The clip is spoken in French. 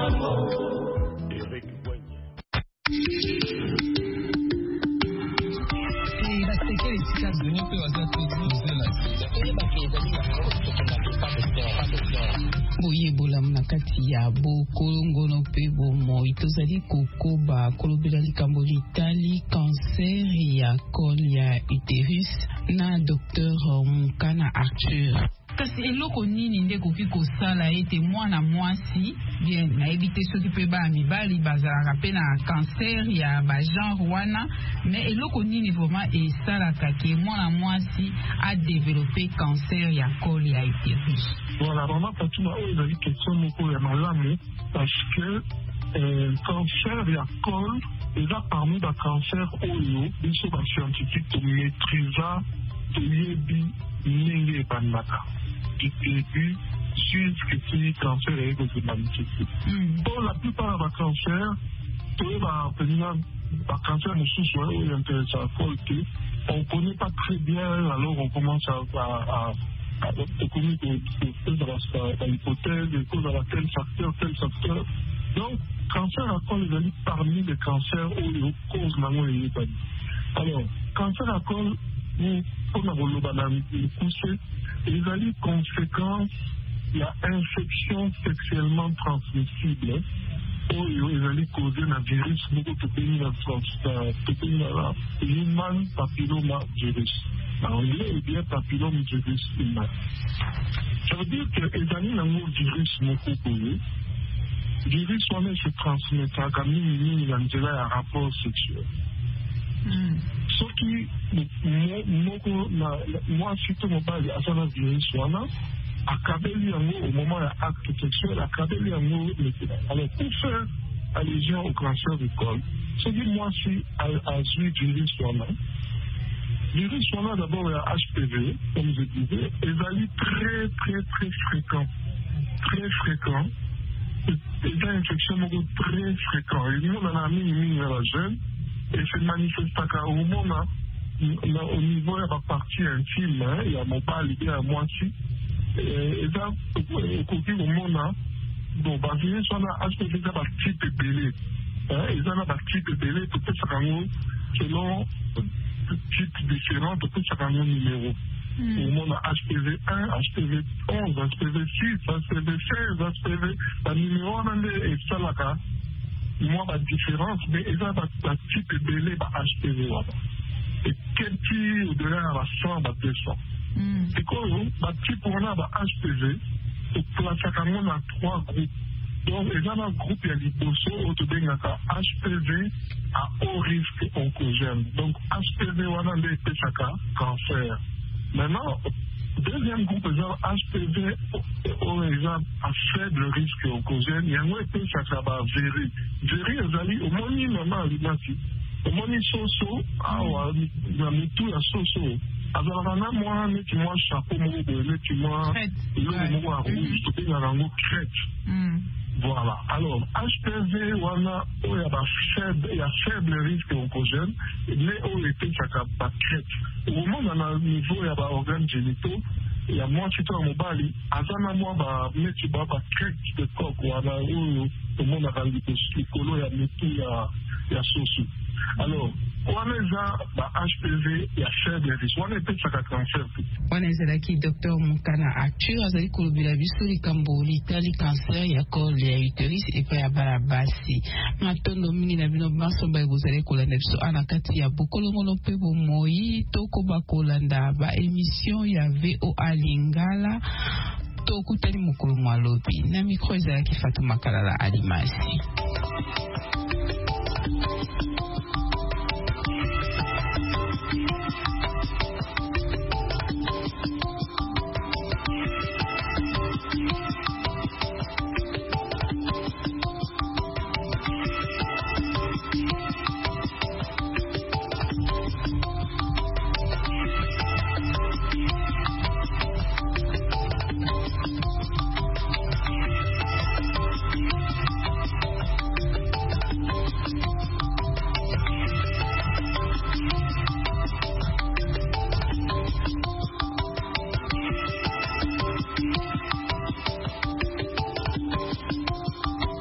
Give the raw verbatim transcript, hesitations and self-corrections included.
boyebola na kati ya bokolongono pe bomoi tozali kokoba kolobela likambo litali cancer ya col ya utérus na docteur Mukana Arthur. Kasi eloko nini nde koki kosala ete mwana mwasi bien nayebi te soki mpe bana mibali bazalaka mpe na cancer ya bagenre wana, mais eloko nini vraiment esalaka ke mwana mwasi adevelope cancer ya col ya utérus? Voilà, vraiment Fatima, oyo ezali question moko ya malamu parce que euh, cancer ya col eza parmi bacancer oyo biso bascientifique tomaîtrisa toyebi ndenge ebandaka du début jusqu'à ce que cancer est se manifester. Pour la plupart des cancers, tous les cancers nous intéressants, on ne connaît pas très bien, alors on commence à, à, à, à connaître l'hypothèse, les causes à laquelle facteur, tel facteur. Donc, cancer à col est parmi les cancers où les causes n'ont pas. Alors, cancer à col, nous, comme on le poussé, les alliés conséquences, il y a infection sexuellement transmissible. Oh, ils allaient causer un virus, beaucoup de pays dans le human papilloma virus. En anglais, il y a papilloma virus humain. Ça veut dire que les alliés n'ont pas de virus non plus. Le virus, on se transmet à minimum un rapport sexuel. Ce qui, moi, surtout, mon père, à son virus, accabeli au moment de l'acte sexuel, accabeli alors pour faire allusion au cancer du col, ce qui moi si à suivre du virus soi-là. Le virus soi-là d'abord il y a H P V, comme je disais, et il très très très fréquent, très fréquent. Et une infection très fréquent. Et nous on a mis une la jeune et se manifeste au moment au niveau de la partie intime, il y a mon pas lié à moi aussi. Et là, au côté au monde, bon, bah, je suis là, à ce que j'ai un petit bébé. Et là, un petit bébé, peut-être ça selon type différent, peut-être ça un numéro. Au monde, H P V un, H P V onze, H P V six, H P V seize, H P V, le numéro, on est ça là, moi, la différence, mais il y a un petit bébé, H P V. Et quel petit au-delà à la cent, deux cents. C'est quoi, bah, type on a bah, H P V, on place dans trois groupes. Donc, il y a un groupe, il y a l'hyposo, autour de H P V à haut risque oncogène. Donc, H P V, on a des cancer. Maintenant, deuxième groupe, il y a H P V, il y a à faible risque oncogène. Il y a un peu ça va véri. Véri, il y a au moins une maman, il y a au moins une soso, il y a tout à soso. Alors, moi, je suis un chapeau, je suis un rouge, je suis un crête. Voilà. Alors, H P V, il y a un faible risque oncogène, mais il y a un crête. Au moment où on a un niveau, il y a des organes génitaux, il y a moi qui suis en mobile, il y a moi qui suis en crête de coq, il y a au monde où il y a il y a soso. Alors, on a H P V et faible risque. On a peut-être ça cancer. On a dit docteur Mukana Arthur, azali kolobela biso likambo litali cancer ya col ya utérus et pa ya balabasi. Matondo mingi na bino baso ba bozali kolanda biso ana kati ya bokolongono pe bomoi toko bakolanda ba émission ya V O A Lingala tokutani mokolo mwalobi na micro ezalaki Fatuma Kalala Alimasi.